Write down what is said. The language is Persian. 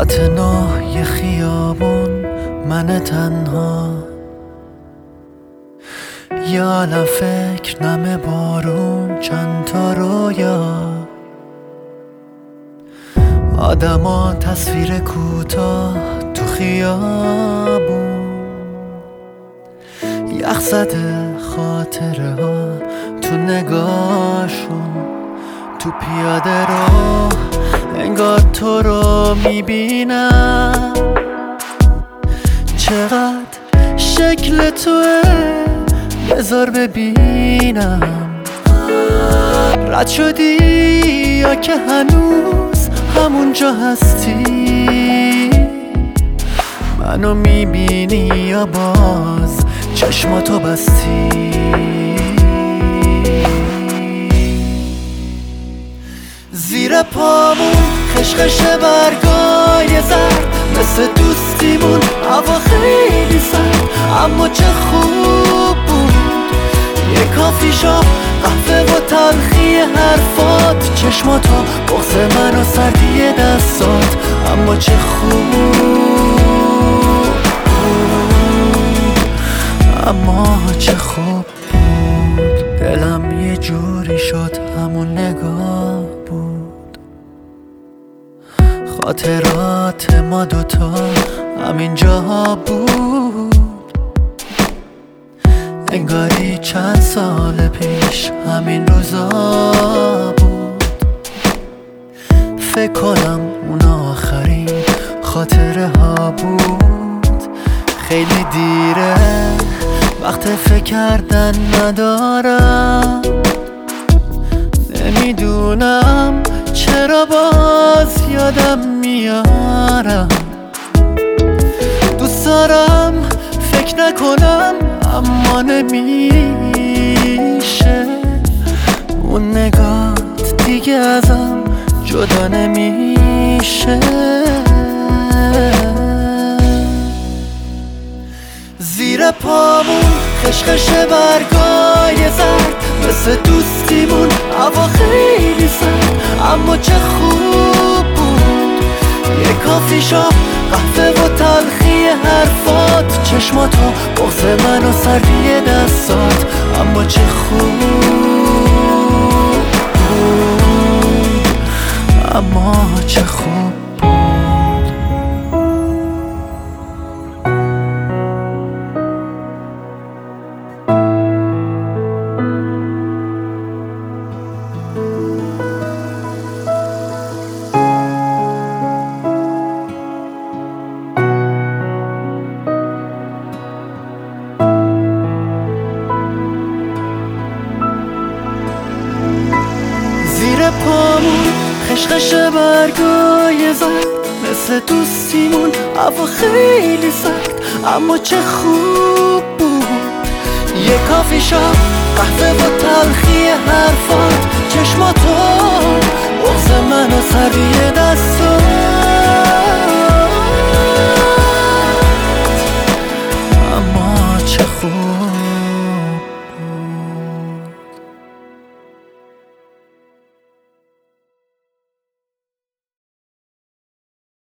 پاتنای خیابون من تنها، یه عالم فکر نم بارون چند تا رویا، آدما تصویر کوتاه تو خیابون، یخ زده خاطره ها تو نگاهشون، تو پیاده رو انگار تو رو میبینم، چقدر شکل توه بذار ببینم، رد شدی یا که هنوز همونجا هستی، منو میبینی یا باز چشماتو بستی. زیر پامون خشخش برگای زرد، مثل دوستیمون هوا خیلی سرد، اما چه خوب بود یه کافی شاپ، قهوه و تلخی حرفات، چشماتو بغض من و سردی دستات، اما چه خوب بود، اما چه خوب بود. دلم یه جوری شد همون نگاه بود، خاطرات ما دوتا همین جا بود، انگاری چند سال پیش همین روزا بود. فکر کنم اون آخرین خاطره ها بود، خیلی دیره وقت فکر کردن ندارم، نمیدونم چرا باز یادم میارم، دوست دارم فکر نکنم اما نمیشه، اون نگات دیگه ازم جدا نمیشه. زیر پامون خشخش برگای زرد، مثل دوستیمون هوا خیلی سرد، اما چه خوب بود یه کافی شاپ، قهوه و تلخی حرفات، چشماتو بغض من و سردی دستات، اما چه خوب بود، اما چه خوب بود. زیر پامون خشخش برگای زرد، مثل دوستیمون هوا خیلی سرد، اما چه خوب بود یه کافی شاپ، قهوه و تلخی حرفات، چشماتو بغض من و سردی دستات.